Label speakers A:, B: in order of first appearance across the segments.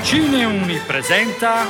A: Cineuni presenta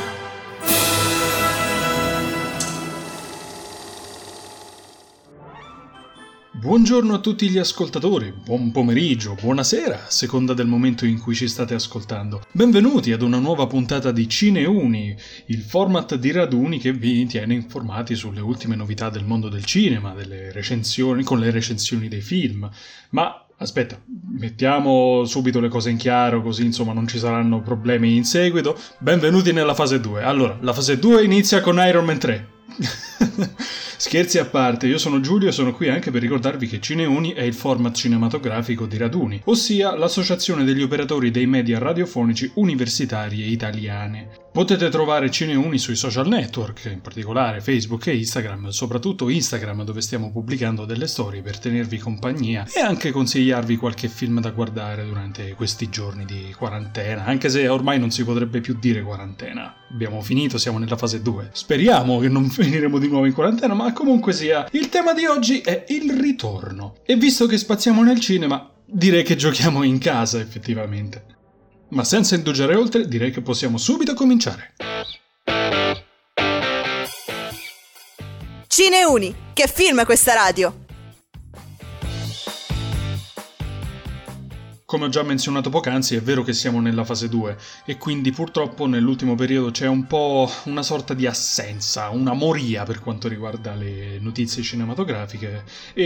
B: Buongiorno a tutti gli ascoltatori, buon pomeriggio, buonasera, a seconda del momento in cui ci state ascoltando. Benvenuti ad una nuova puntata di Cineuni, il format di raduni che vi tiene informati sulle ultime novità del mondo del cinema, delle recensioni, con le recensioni dei film. Ma aspetta, mettiamo subito le cose in chiaro, così insomma non ci saranno problemi in seguito. Benvenuti nella fase 2. Allora, la fase 2 inizia con Iron Man 3. Scherzi a parte, io sono Giulio e sono qui anche per ricordarvi che Cineuni è il format cinematografico di Raduni, ossia l'associazione degli operatori dei media radiofonici universitari e italiane. Potete trovare Cineuni sui social network, in particolare Facebook e Instagram, soprattutto Instagram dove stiamo pubblicando delle storie per tenervi compagnia e anche consigliarvi qualche film da guardare durante questi giorni di quarantena, anche se ormai non si potrebbe più dire quarantena. Abbiamo finito, siamo nella fase 2. Speriamo che non finiremo di nuovo in quarantena, ma comunque sia, il tema di oggi è il ritorno. E visto che spaziamo nel cinema, direi che giochiamo in casa effettivamente. Ma senza indugiare oltre, direi che possiamo subito cominciare.
C: Cineuni, che film è questa radio?
B: Come ho già menzionato poc'anzi, è vero che siamo nella fase 2 e quindi purtroppo nell'ultimo periodo c'è un po' una sorta di assenza, una moria per quanto riguarda le notizie cinematografiche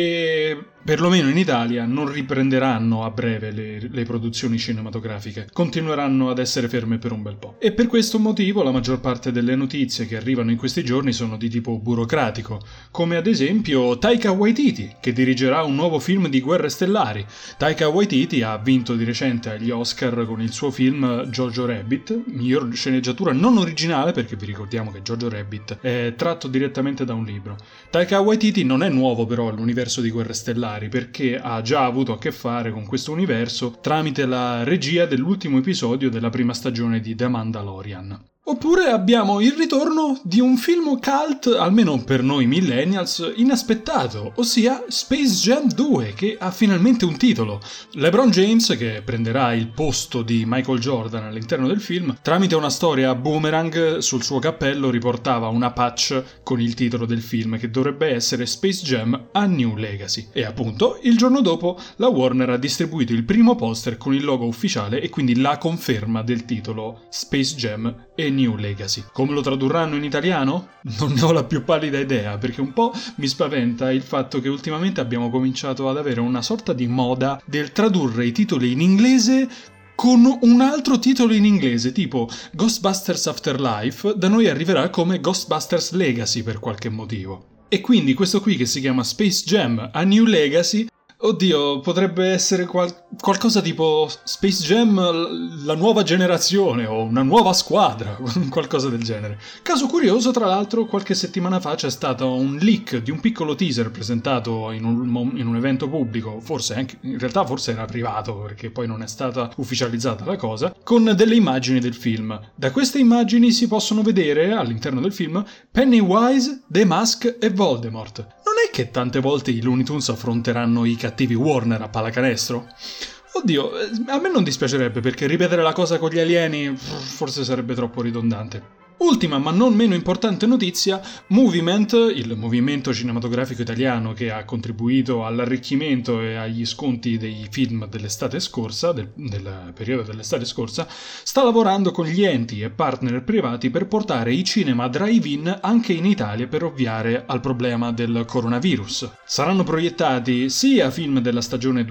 B: e perlomeno in Italia non riprenderanno a breve le produzioni cinematografiche, continueranno ad essere ferme per un bel po'. E per questo motivo la maggior parte delle notizie che arrivano in questi giorni sono di tipo burocratico, come ad esempio Taika Waititi, che dirigerà un nuovo film di Guerre Stellari. Taika Waititi ha vinto di recente agli Oscar con il suo film Jojo Rabbit, miglior sceneggiatura non originale, perché vi ricordiamo che Jojo Rabbit è tratto direttamente da un libro. Taika Waititi non è nuovo però all'universo di Guerre Stellari, perché ha già avuto a che fare con questo universo tramite la regia dell'ultimo episodio della prima stagione di The Mandalorian. Oppure abbiamo il ritorno di un film cult, almeno per noi millennials, inaspettato, ossia Space Jam 2, che ha finalmente un titolo. LeBron James, che prenderà il posto di Michael Jordan all'interno del film, tramite una storia boomerang sul suo cappello riportava una patch con il titolo del film, che dovrebbe essere Space Jam: A New Legacy. E appunto, il giorno dopo, la Warner ha distribuito il primo poster con il logo ufficiale e quindi la conferma del titolo Space Jam e New Legacy. Come lo tradurranno in italiano? Non ne ho la più pallida idea, perché un po' mi spaventa il fatto che ultimamente abbiamo cominciato ad avere una sorta di moda del tradurre i titoli in inglese con un altro titolo in inglese, tipo Ghostbusters Afterlife, da noi arriverà come Ghostbusters Legacy per qualche motivo. E quindi questo qui che si chiama Space Jam: A New Legacy, oddio, potrebbe essere qualcosa tipo Space Jam la nuova generazione o una nuova squadra, qualcosa del genere. Caso curioso, tra l'altro, qualche settimana fa c'è stato un leak di un piccolo teaser presentato in un evento pubblico, forse anche, in realtà forse era privato perché poi non è stata ufficializzata la cosa, con delle immagini del film. Da queste immagini si possono vedere, all'interno del film, Pennywise, The Mask e Voldemort. Non è che tante volte i Looney Tunes affronteranno i cattivi Warner a pallacanestro? Oddio, a me non dispiacerebbe, perché ripetere la cosa con gli alieni forse sarebbe troppo ridondante. Ultima ma non meno importante notizia, Moviment, il movimento cinematografico italiano che ha contribuito all'arricchimento e agli sconti dei film dell'estate scorsa, del periodo dell'estate scorsa, sta lavorando con gli enti e partner privati per portare i cinema drive-in anche in Italia per ovviare al problema del coronavirus. Saranno proiettati sia film della stagione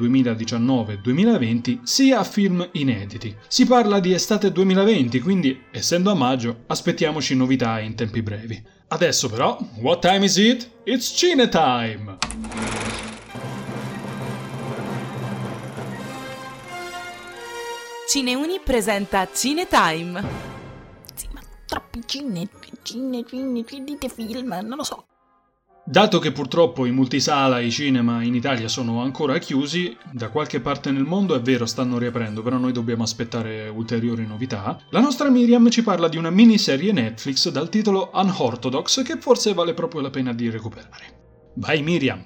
B: 2019-2020 sia film inediti. Si parla di estate 2020, quindi essendo a maggio aspettiamoci novità in tempi brevi. Adesso però, what time is it? It's Cine Time!
C: Cineuni presenta Cine Time.
D: Sì, ma troppi dite film, non lo so.
B: Dato che purtroppo i multisala e i cinema in Italia sono ancora chiusi, da qualche parte nel mondo è vero stanno riaprendo, però noi dobbiamo aspettare ulteriori novità, la nostra Miriam ci parla di una miniserie Netflix dal titolo Unorthodox che forse vale proprio la pena di recuperare. Vai Miriam!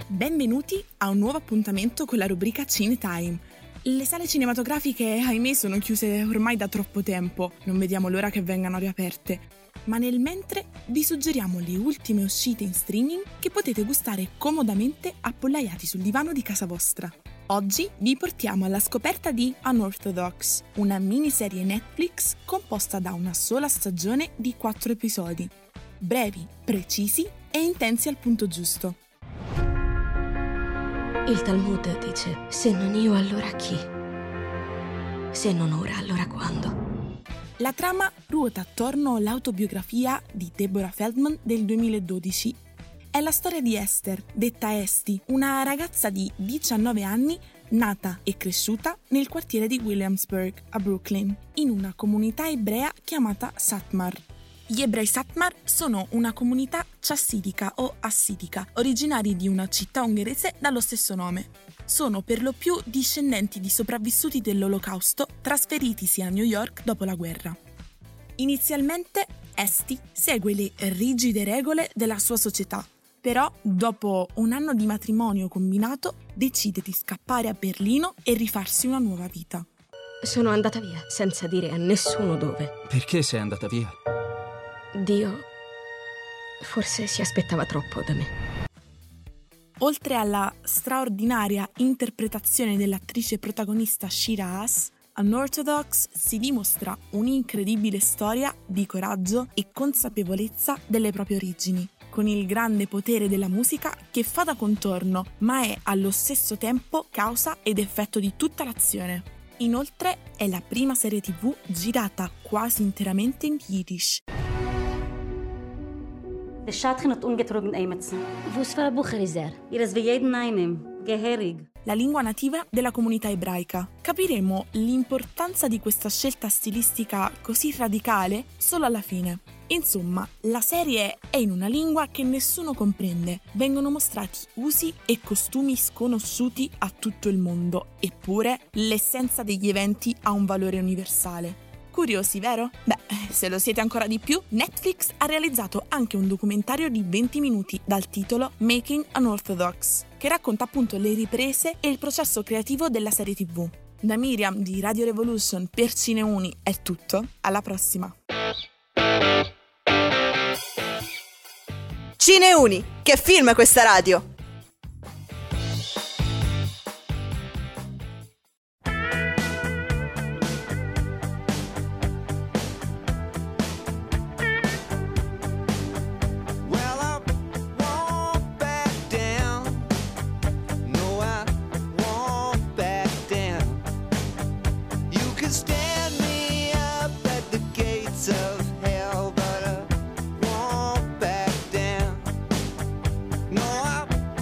E: Benvenuti a un nuovo appuntamento con la rubrica Cinetime. Le sale cinematografiche, ahimè, sono chiuse ormai da troppo tempo, non vediamo l'ora che vengano riaperte. Ma nel mentre vi suggeriamo le ultime uscite in streaming che potete gustare comodamente appollaiati sul divano di casa vostra. Oggi vi portiamo alla scoperta di Unorthodox, una miniserie Netflix composta da una sola stagione di 4 episodi. Brevi, precisi e intensi al punto giusto.
D: Il Talmud dice: se non io, allora chi? Se non ora, allora quando?
E: La trama ruota attorno all'autobiografia di Deborah Feldman del 2012. È la storia di Esther, detta Esti, una ragazza di 19 anni nata e cresciuta nel quartiere di Williamsburg, a Brooklyn, in una comunità ebrea chiamata Satmar. Gli ebrei Satmar sono una comunità chassidica o assidica, originari di una città ungherese dallo stesso nome. Sono per lo più discendenti di sopravvissuti dell'Olocausto trasferitisi a New York dopo la guerra. Inizialmente Esti segue le rigide regole della sua società, però dopo un anno di matrimonio combinato decide di scappare a Berlino e rifarsi una nuova vita.
D: Sono andata via senza dire a nessuno dove.
F: Perché sei andata via?
D: Dio forse si aspettava troppo da me.
E: Oltre alla straordinaria interpretazione dell'attrice protagonista Shira Haas, Unorthodox si dimostra un'incredibile storia di coraggio e consapevolezza delle proprie origini, con il grande potere della musica che fa da contorno, ma è allo stesso tempo causa ed effetto di tutta l'azione. Inoltre è la prima serie TV girata quasi interamente in Yiddish.
G: Der Schatchen hat ungetrogen Eimetzen.
D: Was für ein Bucher ist er?
G: Ihr ist wie jeden einen. Geherig.
E: La lingua nativa della comunità ebraica. Capiremo l'importanza di questa scelta stilistica così radicale solo alla fine. Insomma, la serie è in una lingua che nessuno comprende. Vengono mostrati usi e costumi sconosciuti a tutto il mondo, eppure l'essenza degli eventi ha un valore universale. Curiosi, vero? Beh, se lo siete ancora di più, Netflix ha realizzato anche un documentario di 20 minuti dal titolo Making Unorthodox, che racconta appunto le riprese e il processo creativo della serie TV. Da Miriam di Radio Revolution per Cineuni è tutto, alla prossima!
C: Cineuni, che film è questa radio?
H: No, I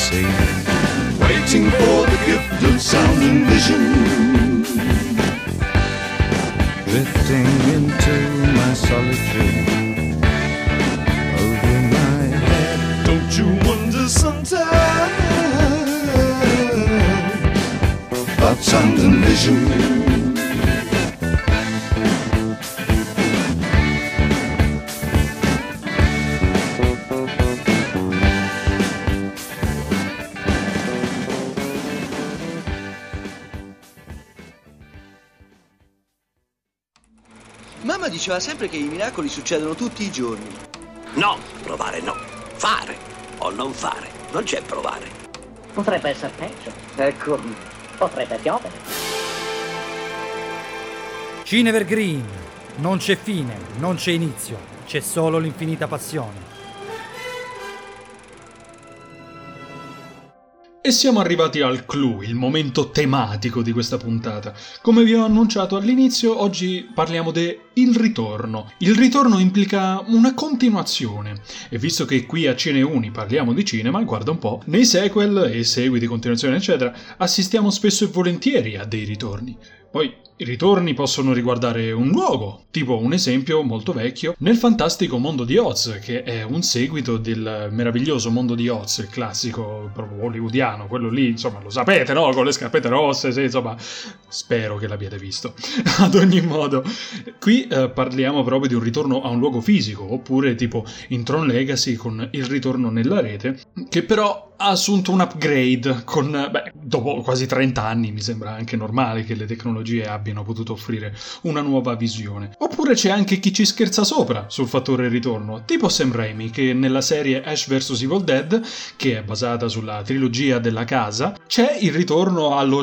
F: see. Waiting for the gift of sound and vision. Drifting into my solitude. Over my head. Don't you wonder sometimes about sound and vision?
H: Mamma diceva sempre che i miracoli succedono tutti i giorni.
I: No, provare no. Fare o non fare. Non c'è provare.
J: Potrebbe essere peggio.
H: Ecco.
J: Potrebbe piovere.
A: Cinevergreen. Non c'è fine, non c'è inizio. C'è solo l'infinita passione.
B: E siamo arrivati al clou, il momento tematico di questa puntata. Come vi ho annunciato all'inizio, oggi parliamo de Il Ritorno. Il ritorno implica una continuazione, e visto che qui a Cineuni parliamo di cinema, guarda un po', nei sequel e seguiti, continuazione eccetera, assistiamo spesso e volentieri a dei ritorni. Poi i ritorni possono riguardare un luogo, tipo un esempio molto vecchio, nel fantastico Mondo di Oz, che è un seguito del meraviglioso Mondo di Oz, il classico proprio hollywoodiano, quello lì, insomma, lo sapete, no? Con le scarpette rosse, sì, insomma, spero che l'abbiate visto. Ad ogni modo, qui parliamo proprio di un ritorno a un luogo fisico, oppure tipo in Tron Legacy con il ritorno nella rete, che però ha assunto un upgrade con, dopo quasi 30 anni mi sembra anche normale che le tecnologie abbiano potuto offrire una nuova visione. Oppure c'è anche chi ci scherza sopra sul fattore ritorno, tipo Sam Raimi, che nella serie Ash vs Evil Dead, che è basata sulla trilogia della casa, c'è il ritorno allo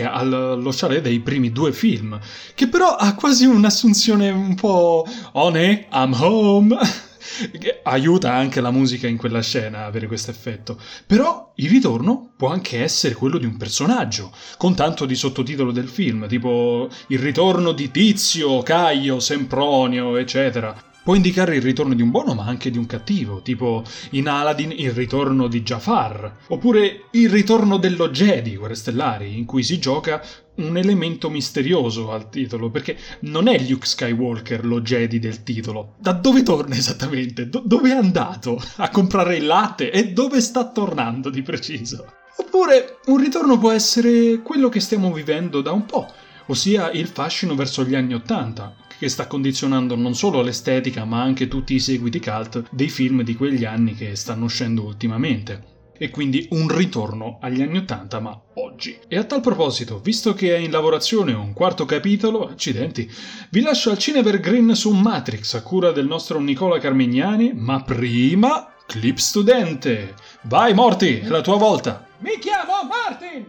B: chalet dei primi 2 film, che però ha quasi un'assunzione un po' Honey, I'm home. Che aiuta anche la musica in quella scena a avere questo effetto. Però il ritorno può anche essere quello di un personaggio, con tanto di sottotitolo del film, tipo il ritorno di Tizio, Caio, Sempronio, eccetera. Può indicare il ritorno di un buono ma anche di un cattivo, tipo in Aladdin il ritorno di Jafar, oppure il ritorno dello Jedi, Guerre Stellari, in cui si gioca un elemento misterioso al titolo, perché non è Luke Skywalker lo Jedi del titolo. Da dove torna esattamente? Dove è andato? A comprare il latte? E dove sta tornando di preciso? Oppure un ritorno può essere quello che stiamo vivendo da un po', ossia il fascino verso gli anni '80, che sta condizionando non solo l'estetica ma anche tutti i seguiti cult dei film di quegli anni che stanno uscendo ultimamente. E quindi un ritorno agli anni '80 ma oggi. E a tal proposito, visto che è in lavorazione un 4º capitolo, accidenti, vi lascio al Cinevergreen su Matrix a cura del nostro Nicola Carmignani, ma prima Clip Studente. Vai Morty, è la tua volta.
K: Mi chiamo Martin!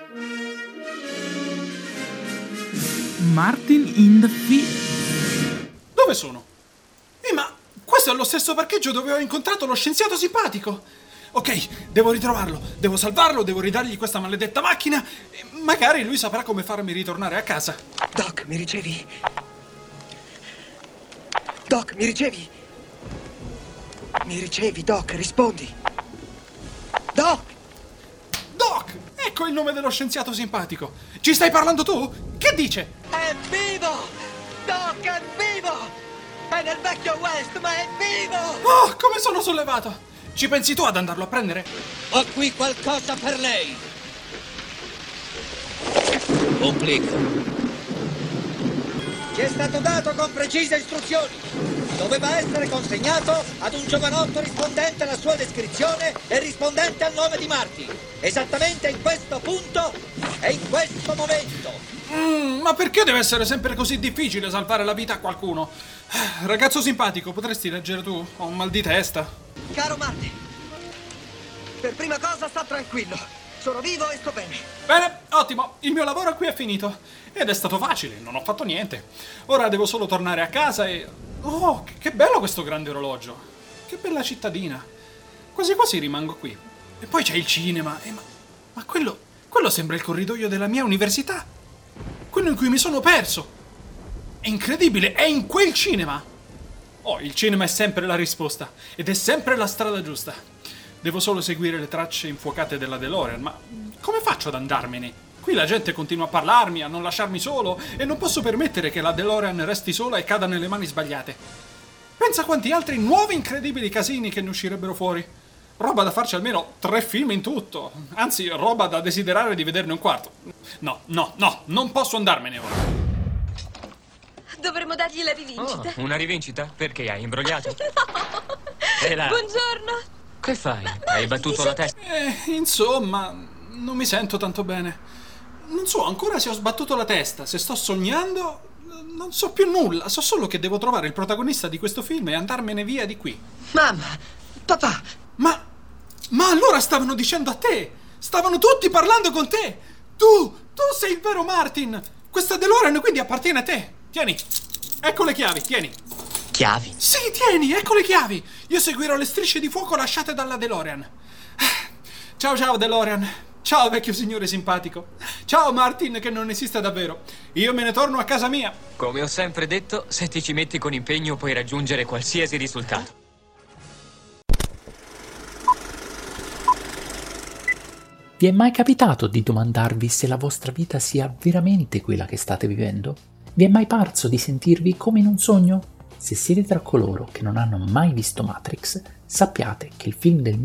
K: Martin in the field.
L: Dove sono? Ma questo è lo stesso parcheggio dove ho incontrato lo scienziato simpatico. Ok, devo ritrovarlo, devo salvarlo, devo ridargli questa maledetta macchina e magari lui saprà come farmi ritornare a casa.
M: Doc, mi ricevi? Doc, mi ricevi? Mi ricevi, Doc, rispondi. Doc!
L: Doc! Ecco il nome dello scienziato simpatico. Ci stai parlando tu? Che dice?
M: È vivo! Doc, è vivo! È nel vecchio West, ma è vivo!
L: Oh, come sono sollevato! Ci pensi tu ad andarlo a prendere?
M: Ho qui qualcosa per lei. Un clic. Ci è stato dato con precise istruzioni. Doveva essere consegnato ad un giovanotto rispondente alla sua descrizione e rispondente al nome di Marty. Esattamente in questo punto e in questo momento.
L: Ma perché deve essere sempre così difficile salvare la vita a qualcuno? Ragazzo simpatico, potresti leggere tu? Ho un mal di testa.
M: Caro Marty, per prima cosa sta tranquillo. Sono vivo e sto bene.
L: Bene, ottimo. Il mio lavoro qui è finito. Ed è stato facile, non ho fatto niente. Ora devo solo tornare a casa e... Oh, che bello questo grande orologio. Che bella cittadina. Quasi quasi rimango qui. E poi c'è il cinema. Ma quello sembra il corridoio della mia università. Quello in cui mi sono perso. È incredibile, è in quel cinema. Oh, il cinema è sempre la risposta. Ed è sempre la strada giusta. Devo solo seguire le tracce infuocate della DeLorean, ma come faccio ad andarmene? Qui la gente continua a parlarmi, a non lasciarmi solo, e non posso permettere che la DeLorean resti sola e cada nelle mani sbagliate. Pensa quanti altri nuovi incredibili casini che ne uscirebbero fuori. Roba da farci almeno 3 film in tutto. Anzi, roba da desiderare di vederne un quarto. No, non posso andarmene ora.
N: Dovremmo dargli la rivincita.
O: Oh, una rivincita? Perché hai imbrogliato?
N: No. Buongiorno.
O: Che fai? Hai battuto la testa?
L: Insomma, non mi sento tanto bene. Non so ancora se ho sbattuto la testa, se sto sognando. Non so più nulla. So solo che devo trovare il protagonista di questo film e andarmene via di qui.
M: Mamma, papà.
L: Ma allora stavano dicendo a te. Stavano tutti parlando con te. Tu sei il vero Martin. Questa DeLorean quindi appartiene a te. Tieni, ecco le chiavi, tieni.
O: Chiavi?
L: Sì, tieni, ecco le chiavi. Io seguirò le strisce di fuoco lasciate dalla DeLorean. Ciao DeLorean. Ciao vecchio signore simpatico. Ciao Martin che non esiste davvero. Io me ne torno a casa mia.
O: Come ho sempre detto, se ti ci metti con impegno puoi raggiungere qualsiasi risultato.
P: Vi è mai capitato di domandarvi se la vostra vita sia veramente quella che state vivendo? Vi è mai parso di sentirvi come in un sogno? Se siete tra coloro che non hanno mai visto Matrix, sappiate che il film del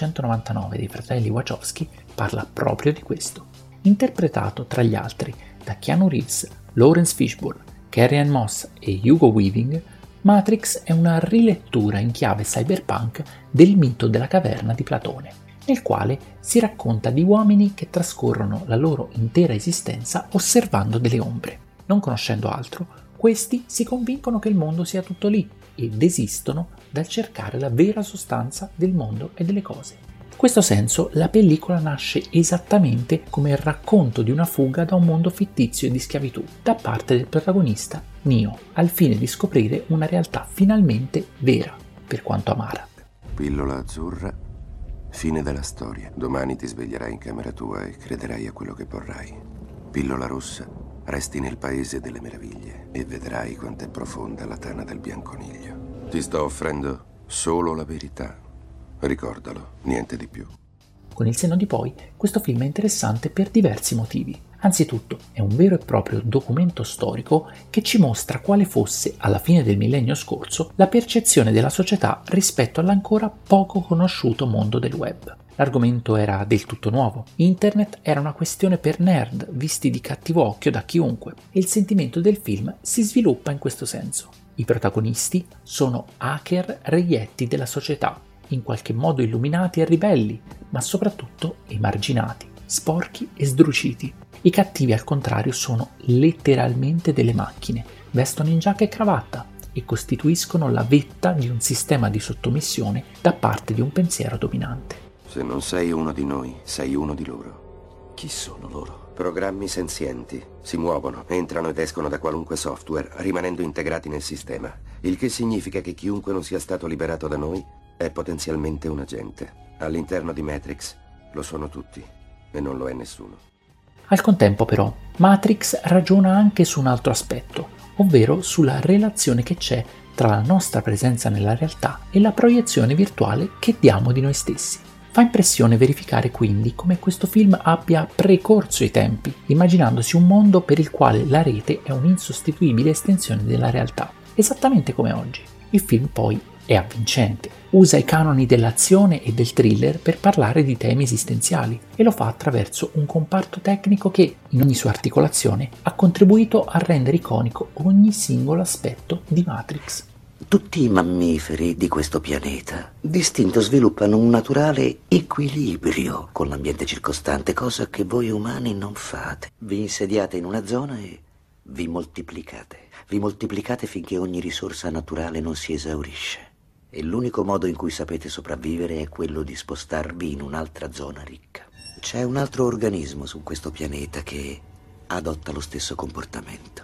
P: 1999 dei fratelli Wachowski parla proprio di questo. Interpretato tra gli altri da Keanu Reeves, Lawrence Fishburne, Carrie-Anne Moss e Hugo Weaving, Matrix è una rilettura in chiave cyberpunk del mito della caverna di Platone, nel quale si racconta di uomini che trascorrono la loro intera esistenza osservando delle ombre. Non conoscendo altro, questi si convincono che il mondo sia tutto lì e desistono dal cercare la vera sostanza del mondo e delle cose. In questo senso, la pellicola nasce esattamente come il racconto di una fuga da un mondo fittizio e di schiavitù da parte del protagonista, Neo, al fine di scoprire una realtà finalmente vera, per quanto amara.
Q: Pillola azzurra. Fine della storia. Domani ti sveglierai in camera tua e crederai a quello che vorrai. Pillola rossa. Resti nel paese delle meraviglie e vedrai quanto è profonda la tana del bianconiglio. Ti sto offrendo solo la verità. Ricordalo, niente di più.
P: Con il senno di poi, questo film è interessante per diversi motivi. Anzitutto, è un vero e proprio documento storico che ci mostra quale fosse, alla fine del millennio scorso, la percezione della società rispetto all'ancora poco conosciuto mondo del web. L'argomento era del tutto nuovo. Internet era una questione per nerd, visti di cattivo occhio da chiunque, e il sentimento del film si sviluppa in questo senso. I protagonisti sono hacker reietti della società, in qualche modo illuminati e ribelli, ma soprattutto emarginati, sporchi e sdruciti. I cattivi, al contrario, sono letteralmente delle macchine, vestono in giacca e cravatta e costituiscono la vetta di un sistema di sottomissione da parte di un pensiero dominante.
Q: Se non sei uno di noi, sei uno di loro.
I: Chi sono loro?
Q: Programmi senzienti. Si muovono, entrano ed escono da qualunque software, rimanendo integrati nel sistema. Il che significa che chiunque non sia stato liberato da noi è potenzialmente un agente. All'interno di Matrix lo sono tutti e non lo è nessuno.
P: Al contempo però, Matrix ragiona anche su un altro aspetto, ovvero sulla relazione che c'è tra la nostra presenza nella realtà e la proiezione virtuale che diamo di noi stessi. Fa impressione verificare quindi come questo film abbia precorso i tempi, immaginandosi un mondo per il quale la rete è un'insostituibile estensione della realtà, esattamente come oggi. Il film poi è avvincente, usa i canoni dell'azione e del thriller per parlare di temi esistenziali e lo fa attraverso un comparto tecnico che, in ogni sua articolazione, ha contribuito a rendere iconico ogni singolo aspetto di Matrix.
I: Tutti i mammiferi di questo pianeta d'istinto sviluppano un naturale equilibrio con l'ambiente circostante, cosa che voi umani non fate. Vi insediate in una zona e vi moltiplicate. Vi moltiplicate finché ogni risorsa naturale non si esaurisce. E l'unico modo in cui sapete sopravvivere è quello di spostarvi in un'altra zona ricca. C'è un altro organismo su questo pianeta che adotta lo stesso comportamento.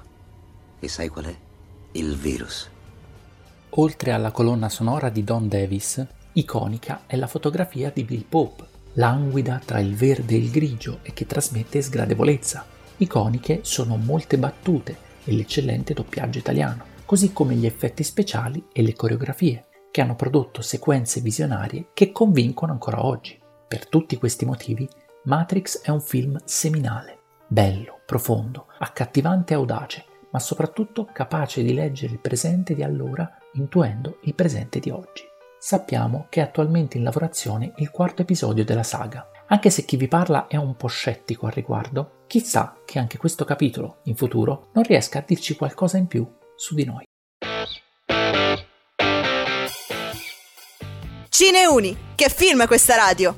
I: E sai qual è? Il virus.
P: Oltre alla colonna sonora di Don Davis, iconica è la fotografia di Bill Pope, languida tra il verde e il grigio e che trasmette sgradevolezza. Iconiche sono molte battute e l'eccellente doppiaggio italiano, così come gli effetti speciali e le coreografie. che hanno prodotto sequenze visionarie che convincono ancora oggi. Per tutti questi motivi, Matrix è un film seminale, bello, profondo, accattivante e audace, ma soprattutto capace di leggere il presente di allora intuendo il presente di oggi. Sappiamo che è attualmente in lavorazione il 4º episodio della saga. Anche se chi vi parla è un po' scettico al riguardo, chissà che anche questo capitolo, in futuro, non riesca a dirci qualcosa in più su di noi.
C: Cineuni, che film è questa radio?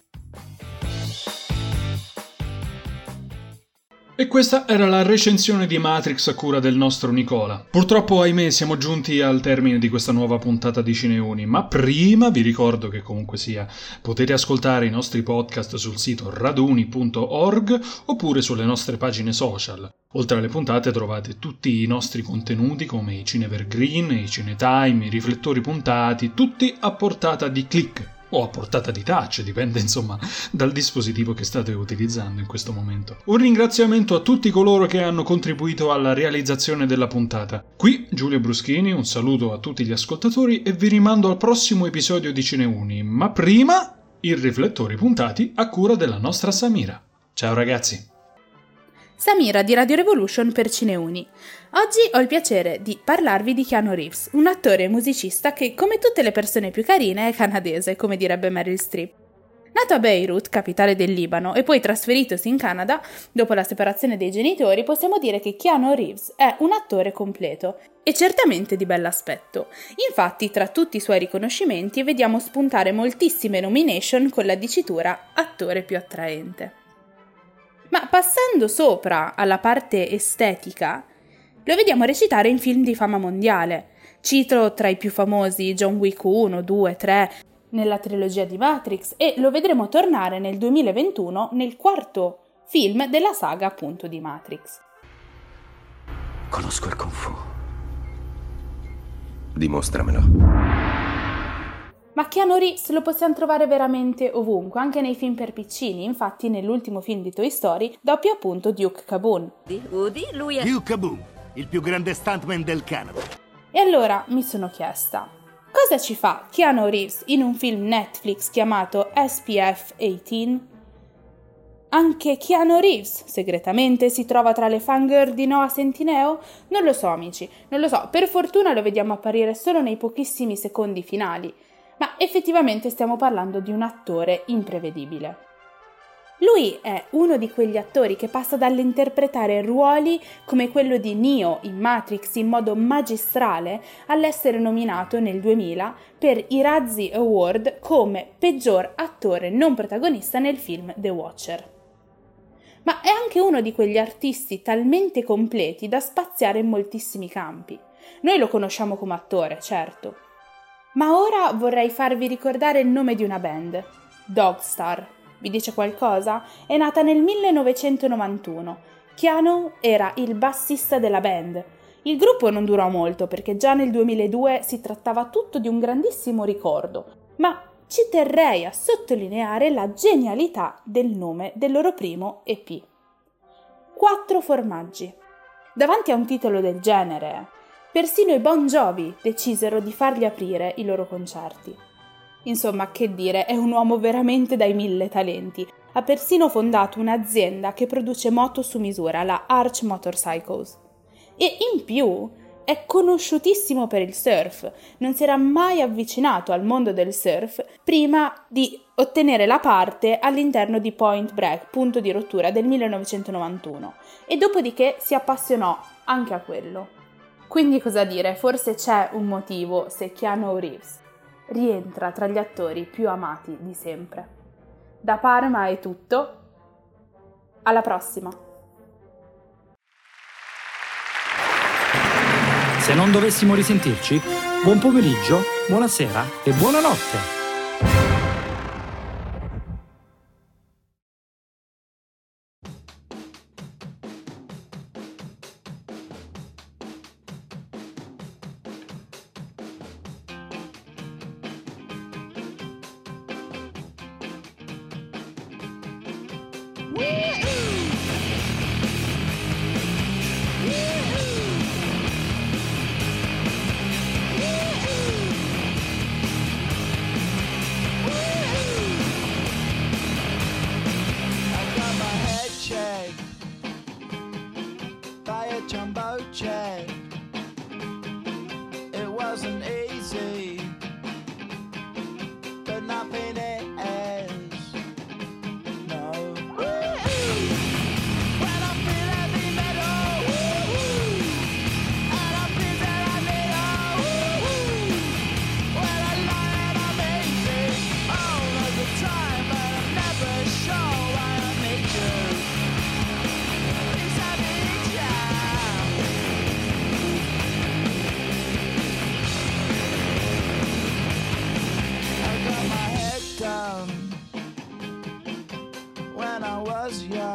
B: E questa era la recensione di Matrix a cura del nostro Nicola. Purtroppo, ahimè, siamo giunti al termine di questa nuova puntata di Cineuni, ma prima vi ricordo che comunque sia potete ascoltare i nostri podcast sul sito raduni.org oppure sulle nostre pagine social. Oltre alle puntate trovate tutti i nostri contenuti come i Cinevergreen, i Cinetime, i riflettori puntati, tutti a portata di click. O a portata di touch, dipende insomma dal dispositivo che state utilizzando in questo momento. Un ringraziamento a tutti coloro che hanno contribuito alla realizzazione della puntata. Qui Giulio Bruschini, un saluto a tutti gli ascoltatori e vi rimando al prossimo episodio di Cineuni, ma prima i riflettori puntati a cura della nostra Samira. Ciao ragazzi!
R: Samira di Radio Revolution per Cineuni. Oggi ho il piacere di parlarvi di Keanu Reeves, un attore e musicista che, come tutte le persone più carine, è canadese, come direbbe Meryl Streep. Nato a Beirut, capitale del Libano, e poi trasferitosi in Canada, dopo la separazione dei genitori, possiamo dire che Keanu Reeves è un attore completo e certamente di bell'aspetto. Infatti, tra tutti i suoi riconoscimenti, vediamo spuntare moltissime nomination con la dicitura attore più attraente. Ma passando sopra alla parte estetica, lo vediamo recitare in film di fama mondiale. Cito tra i più famosi John Wick 1, 2, 3, nella trilogia di Matrix, e lo vedremo tornare nel 2021 nel 4º film della saga appunto di Matrix.
Q: Conosco il Kung Fu. Dimostramelo.
R: Ma Keanu Reeves lo possiamo trovare veramente ovunque, anche nei film per piccini. Infatti nell'ultimo film di Toy Story doppia appunto Duke Caboon.
S: Lui è Duke Caboon, il più grande stuntman del Canada.
R: E allora mi sono chiesta, cosa ci fa Keanu Reeves in un film Netflix chiamato SPF 18? Anche Keanu Reeves segretamente si trova tra le fangirl di Noah Centineo? Non lo so amici, non lo so, per fortuna lo vediamo apparire solo nei pochissimi secondi finali. Ma effettivamente stiamo parlando di un attore imprevedibile. Lui è uno di quegli attori che passa dall'interpretare ruoli come quello di Neo in Matrix in modo magistrale all'essere nominato nel 2000 per i Razzie Award come peggior attore non protagonista nel film The Watcher. Ma è anche uno di quegli artisti talmente completi da spaziare in moltissimi campi. Noi lo conosciamo come attore, certo. Ma ora vorrei farvi ricordare il nome di una band, Dogstar. Vi dice qualcosa? È nata nel 1991. Keanu era il bassista della band. Il gruppo non durò molto perché già nel 2002 si trattava tutto di un grandissimo ricordo, ma ci terrei a sottolineare la genialità del nome del loro primo EP. 4 formaggi. Davanti a un titolo del genere, persino i Bon Jovi decisero di fargli aprire i loro concerti. Insomma, che dire, è un uomo veramente dai 1000 talenti. Ha persino fondato un'azienda che produce moto su misura, la Arch Motorcycles. E in più è conosciutissimo per il surf. Non si era mai avvicinato al mondo del surf prima di ottenere la parte all'interno di Point Break, punto di rottura del 1991. E dopodiché si appassionò anche a quello. Quindi cosa dire, forse c'è un motivo se Keanu Reeves rientra tra gli attori più amati di sempre. Da Parma è tutto, alla prossima!
A: Se non dovessimo risentirci, buon pomeriggio, buonasera e buonanotte!
T: Asia.